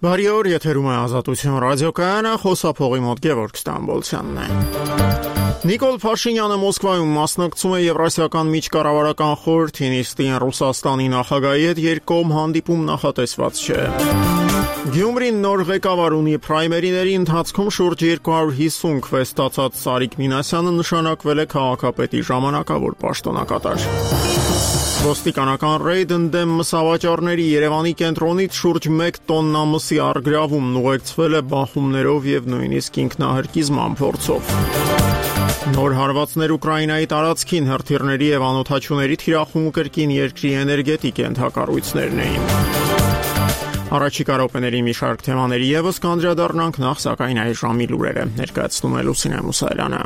Բարի օր, եթերում է Ազատություն ռադիոկայանը, խոսափողի մոտ Գևորգ Ստամբոլցյանն է։ Նիկոլ Փաշինյանը Մոսկվայում մասնակցում է Եվրասիական միջկառավարական խորհրդի նիստին, Ռուսաստանի նախագահի հետ երկկողմ հանդիպում նախատեսված չէ։ Գյումրին նոր ղեկավար ունի, պրայմերիների ընթացքում շուրջ 250 քվեստացած Սարիկ Մինասյանը նշանակվել է քաղաքապետի ժամանակավոր պաշտոնակատար։ Ոստիկանական ռեյդ ընդդեմ մսավաճառների Երևանի կենտրոնից շուրջ 1 տոննա մսի առգրավումն ուղեկցվել է բախումներով եւ նույնիսկ ինքնահրկիզման փորձով։ Նոր հարվածներ Ուկրաինայի տարածքին, հրթիռների եւ անօդաչուների թիրախում կրկին երկրի էներգետիկ ենթակառույցներն էին։ Առաջիկա րոպեների մի շարք թեմաների եւս կանդրադառնանք, նախ սակայն այս ժամի լուրերը ներկայացնում է Լուսինե Մուսայելյանը։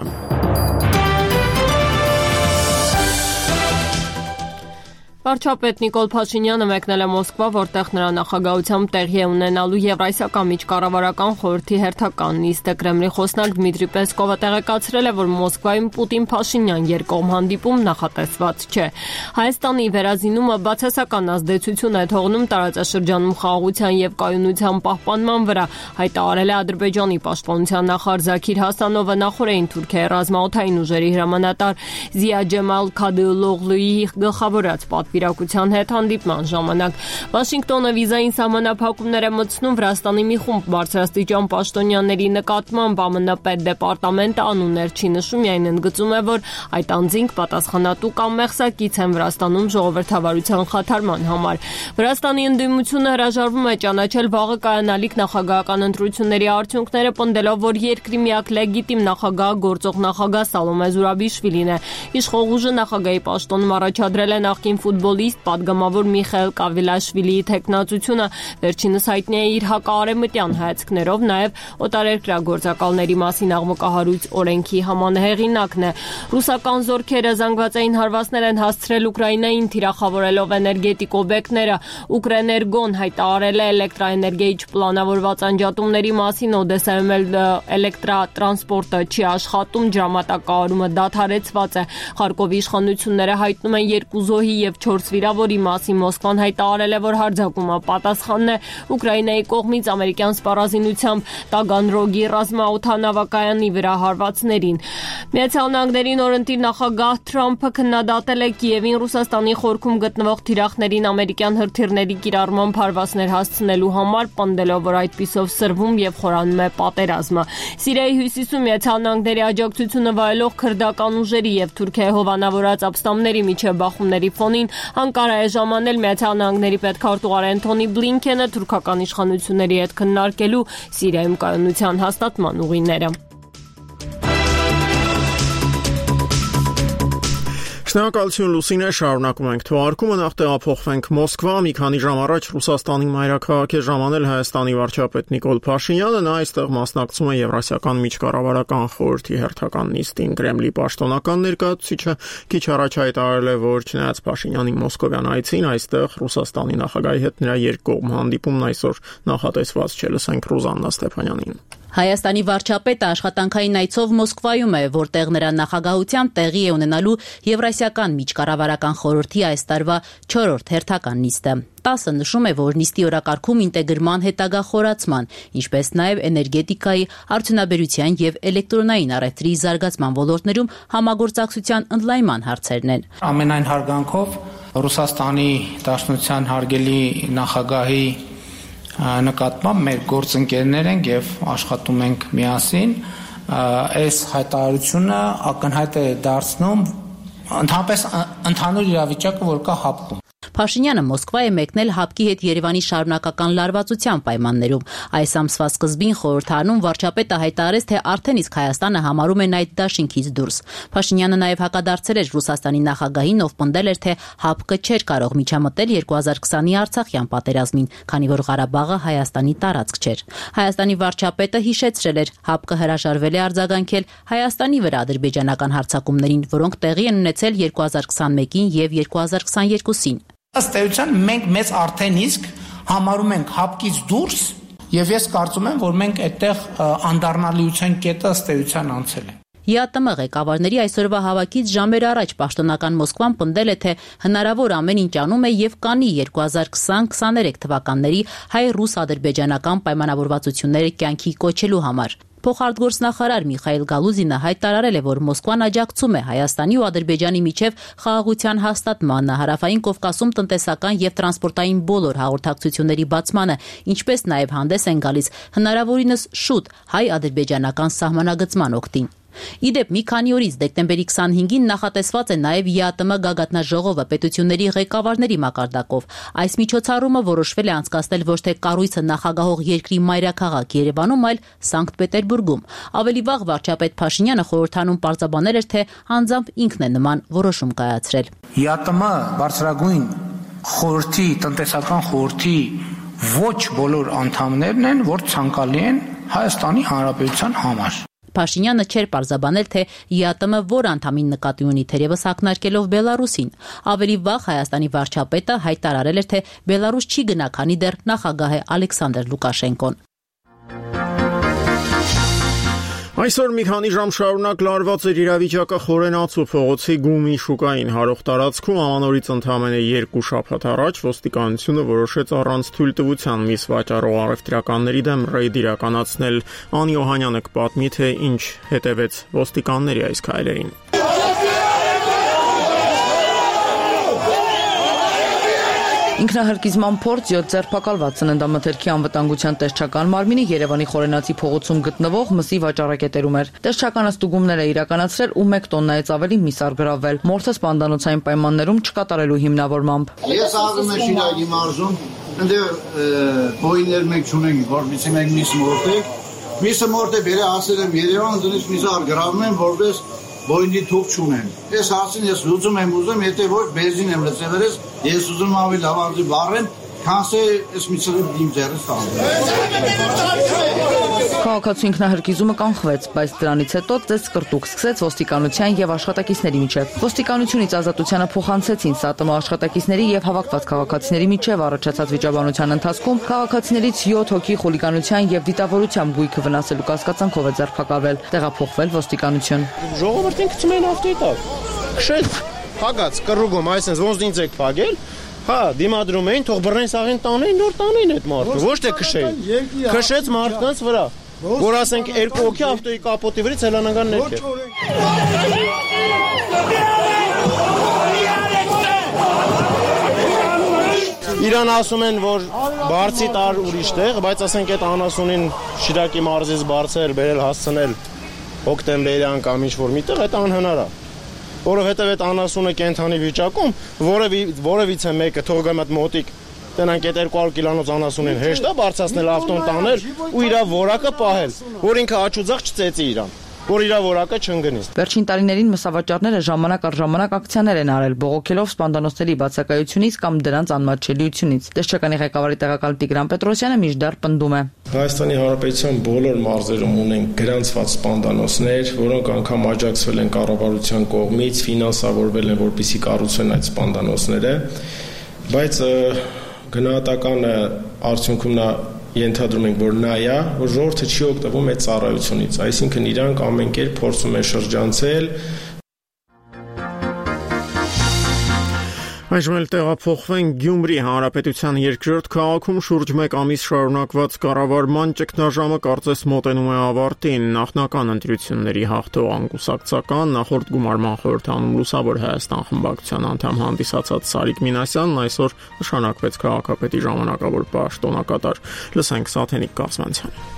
Վարչապետ Նիկոլ Փաշինյանը մեկնել է Մոսկվա, որտեղ նրա նախագահությամբ տեղի է ունենալու Եվրասիական միջկառավարական խորհրդի հերթական նիստը։ Կրեմլի խոսնակ Դմիտրի Պեսկովը տեղեկացրել է, որ Մոսկվայում Պուտին-Փաշինյան երկկողմ հանդիպում նախատեսված չէ։ Հայաստանի վերազինումը բացասական ազդեցություն է թողնում տարածաշրջանում խաղաղության եւ կայունության պահպանման վրա, հայտարարել է Ադրբեջանի պաշտպանության նախարար Զաքիր Հասանովը նախորդին Թուրքիայի ռազմաօդային ուժերի հրամանատար Զիա Ջեմալ Քադիոլօղլուի գլխավորած պատվիրակության հետ հանդիպման ժամանակ։ Վաշինգտոնը վիզային սահմանափակումներ է մտցնում Վրաստանի մի խումբ բարձրաստիճան պաշտոնյաների նկատմամբ, ԱՄՆ պետդեպարտամենտը անուններ չի նշում, միայն ընդգծում է, որ այդ անձինք պատասխանատու կամ մեղսակից են Վրաստանում ժողովրդավարության խաթարման համար։ Վրաստանի ընդդիմությունը հրաժարվում է ճանաչել վաղը կայանալիք նախագահական ընտրությունների արդյունքները, պնդելով, որ երկրի միակ լեգիտիմ նախագահը գործող նախագահ Սալոմե Զուրաբիշվիլին է։ Իշխող ուժը նախագահի պաշտոնում առաջադրել է նախկին ֆուտբոլիստ, падգամավոր Միխայել Կավիլաշվիլիի թեկնածությունը, վերջինս հայտնի է իր հակաարևմտյան հայացքներով, նաև օտարերկրյա գործակալների մասին աղմկահարույց օրենքի համահեղինակն է։ Ռուսական զորքերը զանգվածային հարվածներ են հասցրել Ուկրաինային, թիրախավորելով էներգետիկ օբյեկտները։ Ուկրեներգոն հայտարարել է էլեկտրաէներգիայի չպլանավորված անջատումների մասին, Օդեսայում էլ էլեկտրատրանսպորտը չի աշխատում, ջրամատակարարումը դադարեցված է։ Խարկովի իշխանությունները հայտնում են 2 զոհի եւ 4 վիրավորի մասին, Մոսկվան հայտարարել է, որ հարձակումը պատասխանն է Ուկրաինայի կողմից ամերիկյան սպառազինությամբ Տագանրոգի ռազմաօդանավակայանի վրա հարվածներին։ Միացյալ Նահանգների նորընտիր նախագահ Թրամփը քննադատել է Կիևին Ռուսաստանի խորքում գտնվող թիրախներին ամերիկյան հրթիռների կիրառմամբ հարվածներ հասցնելու համար, պնդելով, որ այդպիսով սրվում եւ խորանում է պատերազմը։ Սիրիայի հյուսիսում Միացյալ Նահանգների աջակցությունը վայելող քրդական ուժերի եւ Թուրքիայի հովանավորած ապստամբների միջև բախումների ֆոնին Անկարա է ժամանել Միացյալ Նահանգների պետքարտուղար Էնթոնի Բլինքենը թուրքական իշխանությունների հետ քննարկելու Սիրիայում կայունության հաստատման ուղիները։ Շնորհակալություն Լուսինե, շարունակում ենք թողարկումը, նախ տեղափոխվենք Մոսկվա։ Մի քանի ժամ առաջ Ռուսաստանի մայրաքաղաք է ժամանել Հայաստանի վարչապետ Նիկոլ Փաշինյանը, նա այստեղ մասնակցում է Եվրասիական միջկառավարական խորհրդի հերթական նիստին։ Կրեմլի պաշտոնական ներկայացուցիչը քիչ առաջ հայտարարել է, որ չնայած Փաշինյանի մոսկովյան այցին, այստեղ Ռուսաստանի նախագահի հետ նրա երկկողմ հանդիպումն այսօր նախատեսված չէ։ Լսենք Ռուզաննա Ստեփանյանին։ Հայաստանի վարչապետը աշխատանքային այցով Մոսկվայում է, որտեղ նրա նախագահությամբ տեղի է ունենալու Եվրասիական միջկառավարական խորհրդի այս տարվա 4-րդ հերթական նիստը։ ՏԱՍ-ը նշում է, որ նիստի օրակարգում ինտեգրման հետագա խորացման, ինչպես նաև էներգետիկայի, արդյունաբերության եւ էլեկտրոնային առևտրի զարգացման ոլորտներում համագործակցության ընդլայնման հարցերն են։ Ամենայն հարգանքով Ռուսաստանի Դաշնության հարգելի նախագահի նկատմամբ մեր գործընկերներ ենք եւ աշխատում ենք միասին, այս հայտարարությունը ակնհայտ է դարձնում ընդհանրապես ընդհանուր իրավիճակը, որ կա ՀԱՊԿ-ում։ Փաշինյանը Մոսկվա է մեկնել ՀԱՊԿ-ի հետ Երևանի շարունակական լարվածության պայմաններում։ Այս ամսվա սկզբին խորհրդարանում վարչապետը հայտարարեց, թե արդեն իսկ Հայաստանը համարում է այդ դաշինքից դուրս։ Փաշինյանը նաև հակադարձել էր Ռուսաստանի նախագահին, ով պնդել էր, թե ՀԱՊԿ-ը չէր կարող միջամտել 2020-ի Արցախյան պատերազմին, քանի որ Ղարաբաղը Հայաստանի տարածք չէր։ Հայաստանի վարչապետը հիշեցրել էր, ՀԱՊԿ-ը հրաժարվել է արձագանքել Հայաստանի վրա ադրբեջանական հարձակումներին, որոնք տեղի են ունեցել 2021-ին եւ 2022-ին։ Ըստ էության մենք մեզ արդեն իսկ համարում ենք ՀԱՊԿ-ից դուրս եւ ես կարծում եմ, որ մենք այդտեղ անդառնալիության կետը ըստ էության անցել ենք։ ԵԱՏՄ ղեկավարների այսօրվա հավաքից ժամեր առաջ պաշտոնական Մոսկվան պնդել է, թե հնարավոր ամեն ինչ անում է եւ կանի 2020-23 թվականների հայ-ռուս-ադրբեջանական պայմանավորվածությունները կյանքի կոչելու համար։ Փոխարտգործնախարար Միխայիլ Գալուզինը հայտարարել է, որ Մոսկվան աջակցում է Հայաստանի ու Ադրբեջանի միջև խաղաղության հաստատմանը, Հարավային Կովկասում տնտեսական եւ տրանսպորտային բոլոր հաղորդակցությունների բացմանը, ինչպես նաեւ հանդես են գալիս հնարավորինս շուտ հայ-ադրբեջանական սահմանագծման օգտին։ Իդեպ մի քանի օրից դեկտեմբերի 25-ին նախատեսված է նաև ԵԱՏՄ գագաթնաժողովը պետությունների ղեկավարների մակարդակով։ Այս միջոցառումը որոշվել է անցկացնել ոչ թե կառույցը նախագահող երկրի մայրաքաղաք Երևանում, այլ Սանկտ Պետերբուրգում։ Ավելի վաղ վարչապետ Փաշինյանը խորհրդանում պարզաբանել էր, թե անձամբ ինքն է նման որոշում կայացրել։ ԵԱՏՄ բարձրագույն խորհրդի, տնտեսական խորհրդի ոչ բոլոր անդամներն են, որ ցանկալի են Հայաստանի Հանրապետության համար։ Փաշինյանը չէր պարզաբանել, թե ԵԱՏՄ որ անդամին նկատի ունի, թերևս ակնարկելով Բելարուսին։ Ավելի վաղ Հայաստանի վարչապետը հայտարարել էր, թե Բելարուս չի գնա, քանի դեռ նախագահ է Ալեքսանդր Լուկաշենկոն։ Այսօր մի քանի ժամ շարունակ լարված էր իրավիճակը Խորենացու փողոցի Գումի շուկային հարող տարածքում ամանորից ընդամենը 2 շաբաթ առաջ ոստիկանությունը որոշեց առանց թույլտվության միս վաճառող առևտրականների դեմ ռեյդ իրականացնել։ Անի Օհանյանը կպատմի, թե ինչ հետևեց ոստիկանների այս քայլերին։ Ինքնահարկիզման փորձ 7 ձերբակալված ծննդամթերքի անվտանգության տեսչական մարմինը Երևանի Խորենացի փողոցում գտնվող մսի վաճառակետերում էր։ Տեսչականը ստուգումներ է իրականացրել ու 1 տոննայից ավելի միս արգրավել։ Մորթը սպանդանոցային պայմաններում չկատարելու հիմնավորմամբ։ Ես աղում եմ Շիրակի մարզում, այնտեղ բոյներ մեկ չունենք, որպեսզի մենք միս մորթենք։ Միսը մորթը բերե ասել եմ Երևան, դրանից միսը արգրավում են, որպես բոյնի թուղթ չունեն։ Ես հարցին ես լուծում եմ ուզում, եթե ոչ բենզին եմ լցել ես, ես ուզում եմ ավելի լավ անձի վառեմ, քանսե ես միցրել իմ ձեռս տանում։ Քաղաքացու ինքնահարկիզումը կանխվեց, բայց դրանից հետո ծես կրտուկ սկսեց ոստիկանության եւ աշխատակիցների միջև։ Ոստիկանությունից ազատությանը փոխանցեցին ՍԱՏՄ աշխատակիցների եւ հավաքված քաղաքացիների միջև առաջացած վիճաբանության ընթացքում քաղաքացիներից 7 հոգի խուլիգանության եւ դիտավորությամբ գույքը վնասելու կասկածանքով է ձերբակալվել, տեղափոխվել ոստիկանություն։ Ժողովրդին գցում են ավտոյի տակ։ Քշեց, փագած կռուգում, այսինքն ոնց ինձ եք փագել։ Հա, դիմադրում էին, թող բռնեն սաղին տանեին, նոր տանեին այդ մարդը, ոչ թե քշեին։ Քշեց մարդկանց վրա, որ ասենք 2 հոգի ավտոյի կապոտի վրից հելանական ներքև։ Իրան ասում են, որ բարձի տար ուրիշ տեղ, բայց ասենք այդ անասունին Շիրակի մարզից բարձել, բերել հասցնել հոկտեմբերյան կամ ինչ-որ միտեղ, այդ անհնար է։ Որովհետև այդ անասունը կենթանի վիճակում որևիցե մեկը թող գամ այդ մոտիկ տնանք այդ 200 կիլոնոց անասունին հեշտ է բարձրացնել ավտոն տանել ու իր որակը պահել, որ ինքը աչուձախ չծեծի իրան, որ իր որակը չընկնի։ Վերջին տարիներին մսավաճառները ժամանակ առ ժամանակ ակցիաներ են արել, բողոքելով սպանդանոցների բացակայությունից կամ դրանց անմատչելիությունից։ Տեսչականի ղեկավարի տեղակալ Տիգրան Պետրոսյանը միշտ պնդում է. Հայաստանի Հանրապետության բոլոր մարզերում ունեն գրանցված սպանդանոցներ, որոնք անգամ աջակցվել են կառավարության կողմից, ֆինանսավորվել են, որպեսզի կառուցվեն այդ սպանդանոցները, բայց գնահատականը արդյունքում նա ենթադրում ենք, որ նա է, որ ժողովուրդը չի օգտվում այդ ծառայությունից, այսինքն իրանք ամեն կերպ փորձում են շրջանցել։ Այժմ էլ տեղափոխվենք Գյումրի Հանրապետության երկրորդ քաղաքում շուրջ 1 ամիս շարունակված կառավարման ճգնաժամը կարծես մոտենում է ավարտին։ Նախնական ընտրությունների հաղթող անկուսակցական նախորդ գումարման խորհրդանում Լուսավոր Հայաստան խմբակցության անդամ հանդիսացած Սարիկ Մինասյանն այսօր նշանակվեց քաղաքապետի ժամանակավոր պաշտոնակատար։ Լսենք Սաթենիկ Կասմանցյան։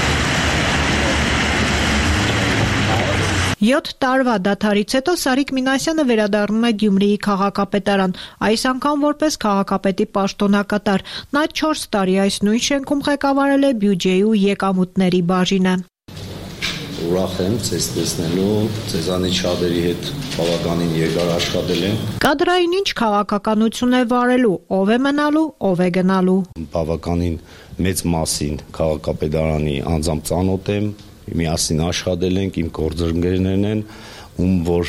7 տարվա դադարից հետո Սարիկ Մինասյանը վերադառնում է Գյումրիի քաղաքապետարան, այս անգամ որպես քաղաքապետի պաշտոնակատար։ Նա 4 տարի այս նույն շենքում ղեկավարել է բյուջեի ու եկամուտների բաժինը։ Ուրախ եմ ձեզ տեսնելու, ձեզանից շատերի հետ բավականին երկար աշխատել եմ։ Կադրային ինչ քաղաքականություն է վարելու, ով է մնալու, ով է գնալու։ Բավականին մեծ մասին քաղաքապետարանի անձամբ ծանոթ եմ, միասին աշխատել ենք, իմ գործընկերներն են, ում որ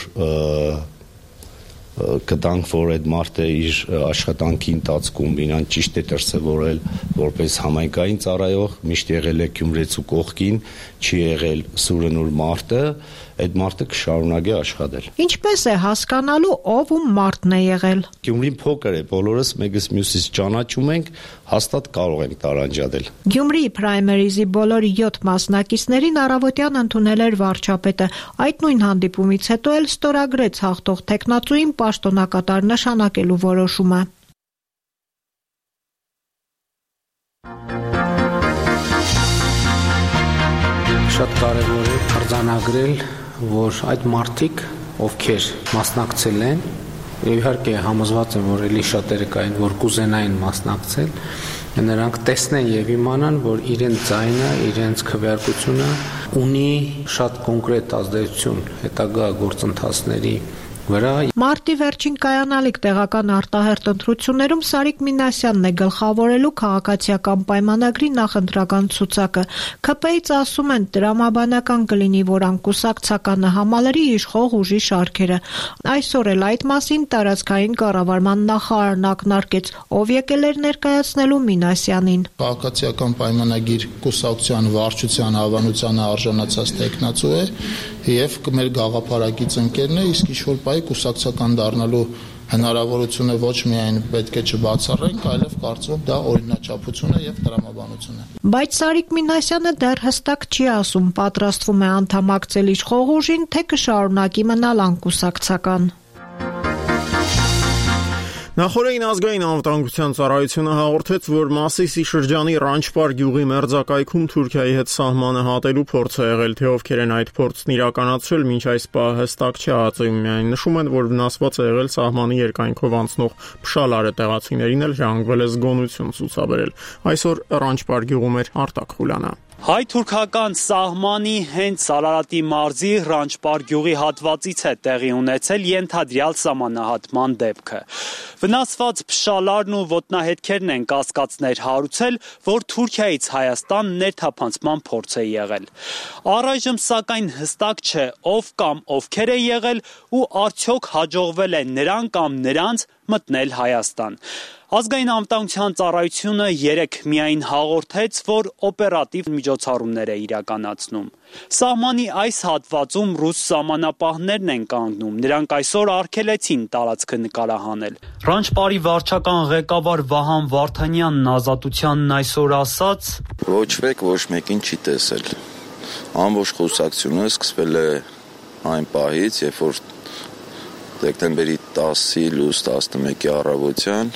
կտանք, որ այդ մարդը իր աշխատանքի ընթացքում իրան ճիշտ է դրսևորել որպես համայնքային ծառայող, միշտ եղել է Գյումրեցու կողքին, չի եղել սուրենուր մարդը այդ մարդը կշարունակի աշխատել։ Ինչպես է հասկանալու ով ու մարդն է եղել։ Գյումրին փոքր է, բոլորս մեկս մյուսից ճանաչում ենք, հաստատ կարող ենք տարանջատել։ Գյումրիի պրայմերիզի բոլոր 7 մասնակիցներին առավոտյան ընդունել էր վարչապետը։ Այդ նույն հանդիպումից հետո էլ ստորագրեց հաղթող տեխնացուին պաշտոնակատար նշանակելու որոշումը։ Շատ կարևոր է արձանագրել, որ այդ մարդիկ, ովքեր մասնակցել են, իհարկե համոզված եմ, որ էլի շատերը կային, որ կուզենային մասնակցել, նրանք տեսնեն եւ իմանան, որ իրենց ձայնը, իրենց քվեարկությունը ունի շատ կոնկրետ ազդեցություն հետագա գործընթացների վրա։ Մարտի վերջին կայանալիք տեղական արտահերտ ընտրություններում Սարիկ Մինասյանն է գլխավորելու քաղաքացիական պայմանագրի նախընտրական ցուցակը։ ՔՊ-ից ասում են, տրամաբանական կլինի, որ անկուսակցականը համալրի իշխող ուժի շարքերը։ Այսօր էլ այդ մասին տարածքային կառավարման նախարարն ակնարկեց, ով եկել էր ներկայացնելու Մինասյանին։ Քաղաքացիական պայմանագիր կուսակցության վարչության հավանությանը արժանացած տեխնացու է եւ մեր գաղափարակից ընկերն է, իսկ ինչ-որ պայ կուսակցական դառնալու հնարավորությունը ոչ միայն պետք է չբացառենք, այլև կարծում դա օրինաչափություն է եւ տրամաբանություն է։ Բայց Սարիկ Մինասյանը դեռ հստակ չի ասում, պատրաստվում է անդամակցել իշխող ուժին, թե կշարունակի մնալ անկուսակցական։ Նախորդին ազգային անվտանգության ծառայությունը հաղորդեց, որ Մասիսի շրջանի Ռանչպար գյուղի մերձակայքում Թուրքիայի հետ սահմանը հատելու փորձ է եղել, թե ովքեր են այդ փորձն իրականացրել, մինչ այս պահ հստակ չի ածում, միայն նշում են, որ վնասված է եղել սահմանի երկայնքով անցնող փշալարը, տեղացիներին էլ հրանգվել է զգոնություն ցուցաբերել։ Այսօր Ռանչպար գյուղում էր Արտակ Խուլյանը։ Հայ-թուրքական սահմանի հենց Սարարատի մարզի Ռանչպար գյուղի հատվածից է տեղի ունեցել ենթադրյալ սահմանահատման դեպքը։ Վնասված փշալարն ու ոտնահետքերն են կասկածներ հարուցել, որ Թուրքիայից Հայաստան ներթափանցման փորձ է եղել։ Առայժմ սակայն հստակ չէ ով կամ ովքեր է եղել ու արդյոք հաջողվել է նրան կամ նրանց մտնել Հայաստան։ Ազգային անվտանգության ծառայությունը 3 միայն հաղորդեց, որ օպերատիվ միջոցառումներ է իրականացնում։ Սահմանի այս հատվածում ռուս սահմանապահներն են կանգնում, նրանք այսօր արգելեցին տարածքը նկարահանել։ Ռանչպարի վարչական ղեկավար Վահան Վարդանյանն Ազատությանն այսօր ասաց. Ոչ մեկ ոչ մեկին չի տեսել։ Ամբողջ խոսակցությունը սկսվել է այն պահից, երբ որ դեկտեմբերի 10-ի լույս 11-ի առավոտյան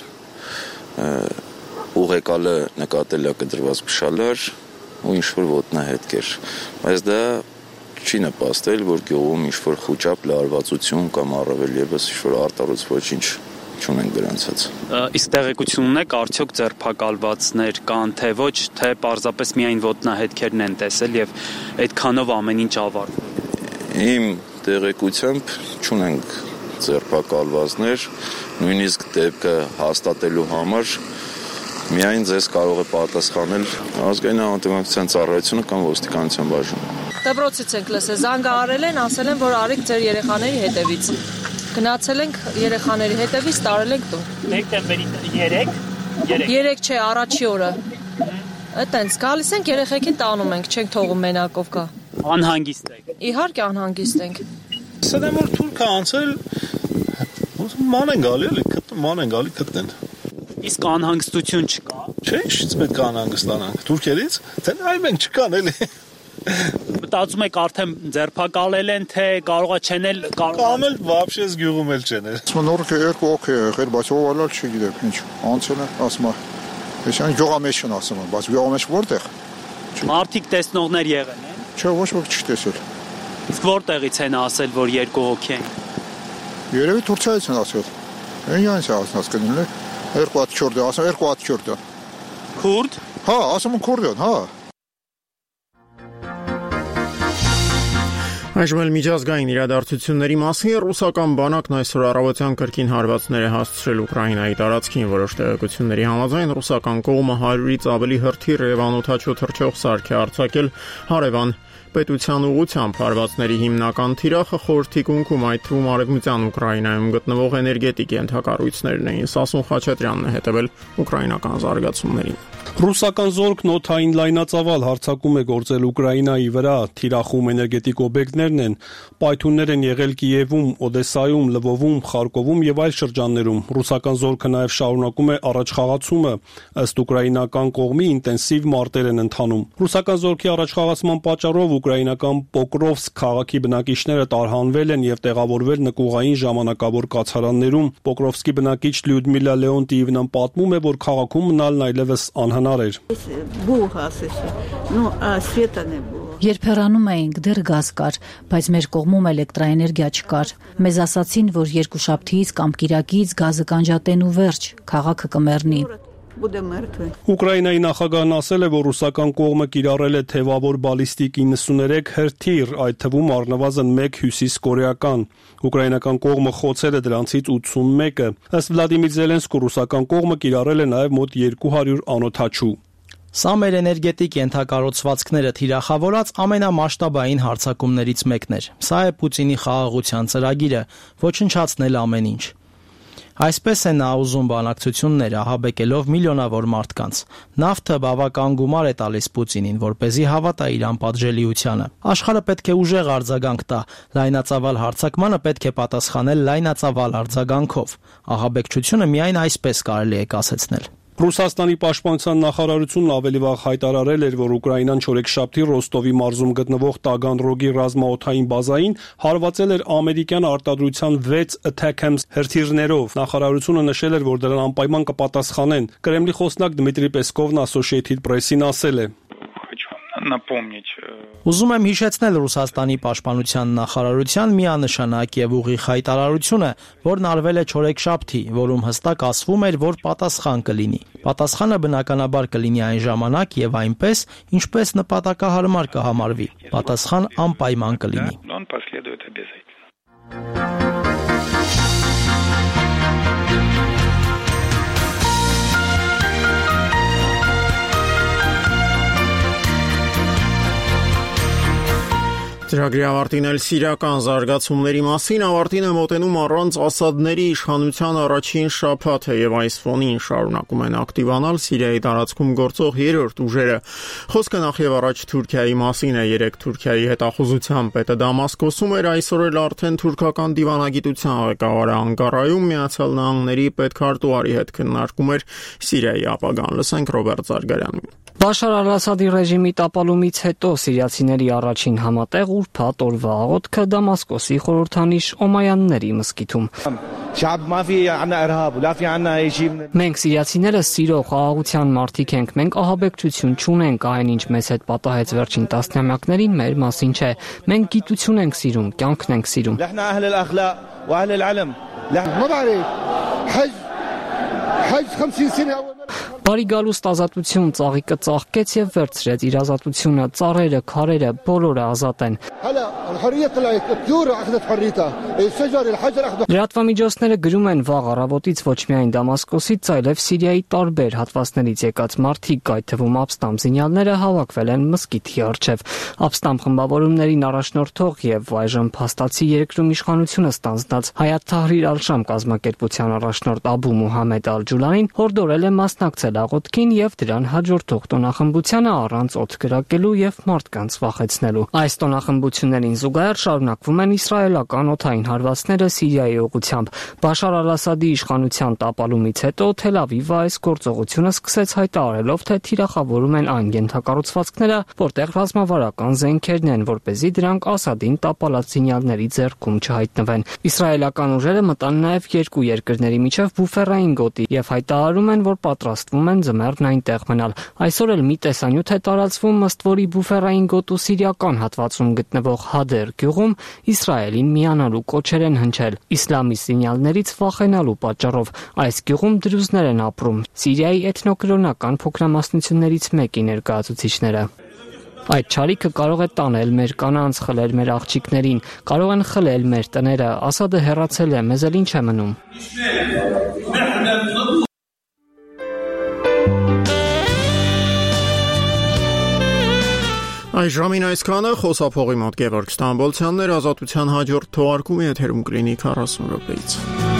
ուղեկալը նկատել է կտրված փշալար ու ինչ-որ ոտնահետքեր, բայց դա չի նպաստել, որ գյուղում ինչ-որ խուճապ լարվածություն կամ առավել ևս ինչ-որ արտարոց ոչինչ չունենք գրանցած։ Իսկ տեղեկություն ունեք, արդյոք ձերբակալվածներ կան, թե ոչ, թե պարզապես միայն ոտնահետքերն են տեսել եւ այդքանով ամեն ինչ ավարտվել։ Իմ տեղեկությամբ չունենք ձերբակալվածներ, նույնիսկ դեպքը հաստատելու համար միայն ձեզ կարող է պատասխանել ազգային անվտանգության ծառայությունը կամ ոստիկանության բաժինը։ Դպրոցից ենք լսել, զանգը արել են, ասել են, որ արեք ձեր երեխաների հետևից։ Գնացել ենք երեխաների հետևից, տարել ենք տուն։ Դեկտեմբերի 3 չէ, առաջի օրը։ Այտենց գալիս ենք, երեխեքին տանում ենք, չենք թողում մենակով գա։ Անհանգիստ եք։ Իհարկե անհանգիստ ենք։ Ասել եմ, որ թուրքը անցել ման են գալի գտնեն։ Իսկ անհանգստություն չկա։ Չէ, ինչից պետք է անհանգստանանք։ Թուրքերից, թե այ մենք չկան էլի։ Մտածում եք արդեն ձերբակալել են, թե կարողա չենել, կամ էլ вообще գյուղում էլ չենել։ Նոր երկու օք է եղել, բայց ով ալալ չգիտեմ ինչ։ Անցել են, ասում է։ Այսինքն գյուղամեջ են ասում, բայց գյուղամեջ որտեղ։ Մարդիկ տեսնողներ եղել են։ Չէ, ոչ ոք չի տեսել։ Իսկ որտեղից են ասել, որ երկու հոգի են։ Երևի Թուրքիայից են ասել։ Այնյանց է ասնասկնել։ Երկու հատ քյուրդ, ասում երկու հատ քյուրդ։ Քուրդ։ Հա, ասում են քուրդ, հա։ Այժմ էլ միջազգային իրադարձությունների մասին ռուսական բանակն այսօր առավոտյան կրկին հարվածներ է հասցրել Ուկրաինայի տարածքին, որոշ տեղեկությունների համաձայն ռուսական կողմը 100-ից ավելի հրթիռ եւ անօդաչու թռչող սարք է արձակել հարևան պետության ուղղությամբ։ Հարվածների հիմնական թիրախը խորհրդի կունքում, այդ թվում արևմտյան Ուկրաինայում գտնվող էներգետիկ ենթակառույցներն էին։ Սասուն Խաչատրյանն է հետևել ուկրաինական զարգացումներին։ Ռուսական զորքն օդային լայնածավալ հարձակում է գործել Ուկրաինայի վրա, թիրախում էներգետիկ օբյեկտներն են, պայթյուններ են եղել Կիևում, Օդեսայում, Լվովում, Խարկովում եւ այլ շրջաններում։ Ռուսական զորքը նաեւ շարունակում է առաջխաղացումը, ըստ ուկրաինական կողմի ինտենսիվ մարտեր են ընթանում։ Ռուսական զորքի առաջխաղացման պատճառով ուկրաինական Պոկրովսկ քաղաքի բնակիչները տարհանվել են եւ տեղավորվել նկուղային ժամանակավոր կացարաններում։ Պոկրովսկի բնակիչ Լյուդմիլա Լեոնտիևնան պատմում է, որ քաղաքում մնալն այլևս անհնար էր։ Երբ հեռանում էինք, դեռ գազ կար, բայց մեր կողմում էլեկտրաէներգիա չկար։ Մեզ ասացին, որ երկուշաբթիից կամ կիրակից գազը կանջատեն ու վերջ, քաղաքը կմեռնի։ Ուկրաինայի նախագահն ասել է, որ ռուսական կողմը կիրառել է թևավոր բալիստիկ 93 հրթիռ, այդ թվում առնվազն 1 հյուսիսկորեական։ Ուկրաինական կողմը խոցել է դրանցից 81-ը։ Ըստ Վլադիմիր Զելենսկու ռուսական կողմը կիրառել է նաև մոտ 200 անօդաչու։ Սա մեր էներգետիկ ենթակառուցվածքները թիրախավորած ամենամասշտաբային հարձակումներից մեկն էր։ Սա է Պուտինի խաղաղության ծրագիրը՝ ոչնչացնել ամեն ինչ։ Այսպես է նա ուզում բանակցություններ ահաբեկելով միլիոնավոր մարդկանց։ Նավթը բավական գումար է տալիս Պուտինին, որպեսզի հավատա իր անպատժելիությանը։ Աշխարհը պետք է ուժեղ արձագանք տա, լայնածավալ հարձակմանը պետք է պատասխանել լայնածավալ արձագանքով։ Ահաբեկչությունը միայն այսպես կարելի է կասեցնել։ Ռուսաստանի պաշտպանության նախարարությունն ավելի վաղ հայտարարել էր, որ Ուկրաինան չորեքշաբթի Ռոստովի մարզում գտնվող Տագանրոգի ռազմաօդային բազային հարվածել էր ամերիկյան արտադրության 6 Attack-Ams հրթիռներով։ Նախարարությունը նշել էր, որ դրան անպայման կպատասխանեն։ Կրեմլի խոսնակ Դմիտրի Պեսկովն Associated Press-ին ասել է. Ուզում եմ հիշեցնել Ռուսաստանի պաշտպանության նախարարության միանշանակ եւ ուղիղ հայտարարությունը, որն արվել է չորեքշաբթի, որում հստակ ասվում էր, որ պատասխան կլինի։ Պատասխանը բնականաբար կլինի այն ժամանակ եւ այնպես, ինչպես նպատակահարմար կհամարվի։ Պատասխան անպայման կլինի։ Ծրագրի ավարտին էլ սիրիական զարգացումների մասին ավարտին է մոտենում առանց Ասադների իշխանության առաջին շաբաթը եւ այս ֆոնին շարունակում են ակտիվանալ Սիրիայի տարածքում գործող երրորդ ուժերը։ Խոսքը նախ եւ առաջ Թուրքիայի մասին է։ Երեք Թուրքիայի հետախուզության պետը Դամասկոսում էր, այսօր էլ արդեն թուրքական դիվանագիտության ղեկավարը Անկարայում Միացյալ Նահանգների պետքարտուղարի հետ քննարկում էր Սիրիայի ապագան։ Լսենք Ռոբերտ Զարգարյանին։ Բաշար Ալ-Ասադի ռեժիմի տապալումից հետո սիրիացիների առաջին համատեղ ուրբաթ օրվա աղոթքը Դամասկոսի խորհրդանիշ Օմայանների մզկիթում։ Մենք սիրիացիները սիրող խաղաղության մարդիկ ենք, մենք ահաբեկչություն չունենք, այն ինչ մեզ հետ պատահեց վերջին տասնամյակներին մեր մասին չէ։ Մենք գիտություն ենք սիրում, կյանքն ենք սիրում։ Բարի գալուստ ազատություն, ծաղիկը ծաղկեց եւ վերցրեց իր ազատությունը, ծառերը, քարերը, բոլորը ազատ են։ Լրատվամիջոցները գրում են վաղ առավոտից ոչ միայն Դամասկոսից, այլև Սիրիայի տարբեր հատվածներից եկած մարդիկ, այդ թվում Ապստամ զինյալները հավաքվել են մզկիթի առջև։ Ապստամ խմբավորումներին առաջնորդող եւ այժմ փաստացի երկրում իշխանությունը ստանձնած Հայաթ Թահրիր Ալ-Շամ կազմակերպության առաջնորդ Աբու Մուհամմեդ Ալ-Ջուլանին հորդորել է մասնակցել աղոթքին եւ դրան հաջորդող տոնախմբությանը առանց օդ կրակելու եւ մարդկանց վախեցնելու։ Այս տոնախմբություններին զուգահեռ շարունակվում են իսրայելական օդային հարվածները Սիրիայի ուղղությամբ։ Բաշար Ալ-Ասադի իշխանության տապալումից հետո Թել Ավիվը այս գործողությունը սկսեց հայտարարելով, թե թիրախավորում են այն ենթակառուցվածքները, որտեղ ռազմավարական զենքերն են, որպեսզի դրանք Ասադին տապալած զինյալների ձեռքում չհայտնվեն։ Իսրայելական ուժերը մտան նաեւ երկու երկրների միջև բուֆերային գոտի եւ հայտարարում են, որ պատրաստվում են ձմեռն այնտեղ մնալ։ Այսօր էլ մի տեսանյութ է տարածվում, ըստ որի բուֆերային գոտու սիրիական հատվածում գտնվող Հադեր գյուղում Իսրայելին միանալու կոչեր են հնչել իսլամիստ զինյալներից վախենալու պատճառով։ Այս գյուղում դրուզներ են ապրում, Սիրիայի էթնոկրոնական փոքրամասնություններից մեկի ներկայացուցիչները։ Այդ չարիքը կարող է տանել մեր կանանց, խլել մեր աղջիկներին, կարող են խլել մեր տները, Ասադը հեռացել է, մեզ էլ ինչ է մնում։ Այս ժամին այսքանը, խոսափողի մոտ Գևորգ Ստամբոլցյանն էր, Ազատության հաջորդ թողարկումը եթերում կլինի 40 րոպեից։